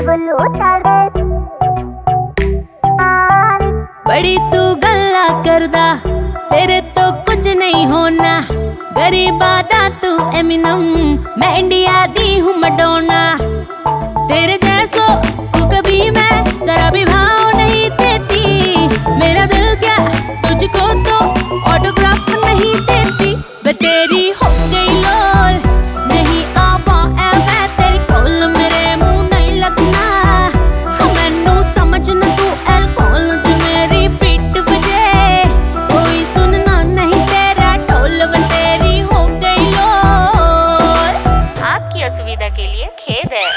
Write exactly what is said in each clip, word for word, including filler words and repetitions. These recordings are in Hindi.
बड़ी तू गल्ला करदा, तेरे तो कुछ नहीं होना। गरीबादा तू एमिनम, मैं इंडिया दी हूँ मडोना। तेरे जैसो को कभी मैं जरा भी भाव नहीं देती। मेरा दिल क्या तुझको तो ऑटोग्राफ नहीं देती। मैं तेरी हो गई लोल, नहीं आ पाए मैं तेरी कोल। मेरे मुंह नहीं लगना, मैनू समझना तू एल्कोहल। जो मेरी पीठ बजे कोई सुनना नहीं तेरा ढोल। मैं तेरी हो गई लोल। आपकी असुविधा के लिए खेद है।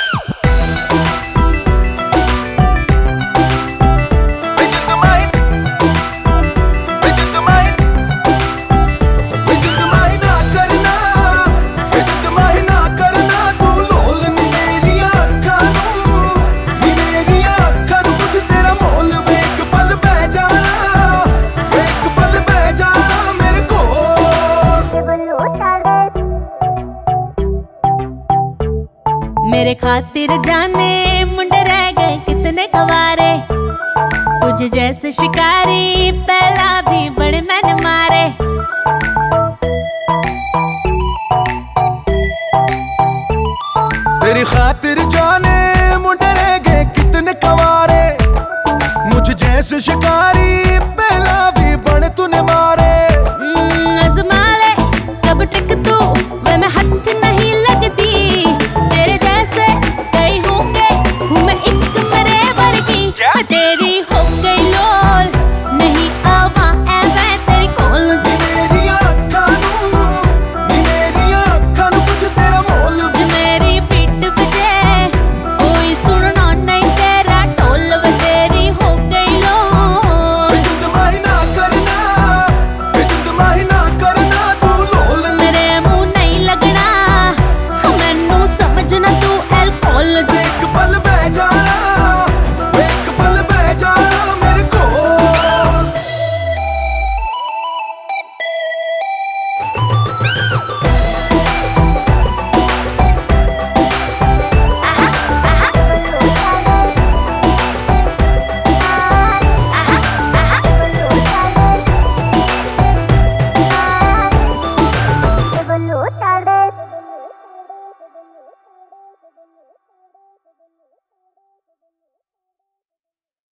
मेरे खातिर जाने मुंडे रह गए कितने कवारे। तुझे जैसे शिकारी पहला भी बड़े मैंने मारे। तेरी खातिर जाने मुंडे रह गए कितने कवारे। मुझे जैसे शिकारी पहला भी बड़े तूने मारे। आजमा ले सब ट्रिक तू, वे मैं हाथ नहीं लगती। तेरे जैसे कई होंगे, हूँ मैं एक मेरे वर्गी। मैं तेरी हो गई लोल, नहीं आवा ऐ मैं तेरी कोल। मेरी आँखां नू, मेरी आँखां नू कुछ तेरा मोल। जो मेरी पीठ बजे कोई सुनना नहीं तेरा ढोल। वे तेरी हो गई लोल, बेजुदमाही ना करना, बेजुदमाही ना करना तू लोल। मेरे मुंह नहीं लगना, मैनू समझना तू एल्कोहल। एक पल